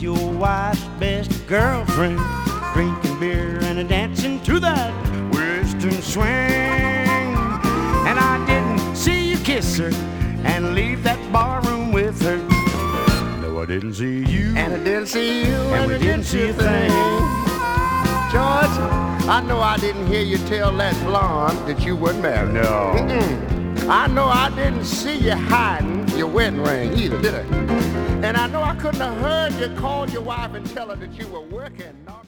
your wife's best girlfriend, drinking beer and a dancing to that western swing. And I didn't see you kiss her and leave that barroom with her. No, I didn't see you, and I didn't see you, and we didn't see a thing. George, I know I didn't hear you tell that blonde that you weren't married. No. I know I didn't see you hiding your wedding ring either, did I? And I know I couldn't have heard you call your wife and tell her that you were working.